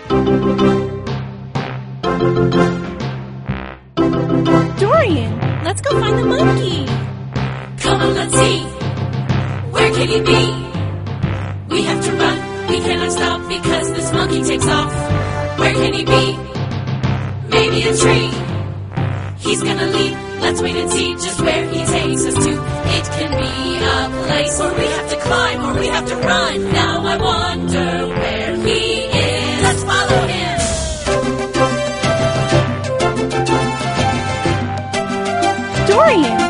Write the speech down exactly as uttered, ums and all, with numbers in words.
Dorian, let's go find the monkey. Come on, let's see. Where can he be? We have to run, we cannot stop because this monkey takes off. Where can he be? Maybe a tree. He's gonna leap, let's wait and see just where he takes us to. It can be a place where we have to climb or we have to run. Now I wonder where he is. Let's follow him. Dorian,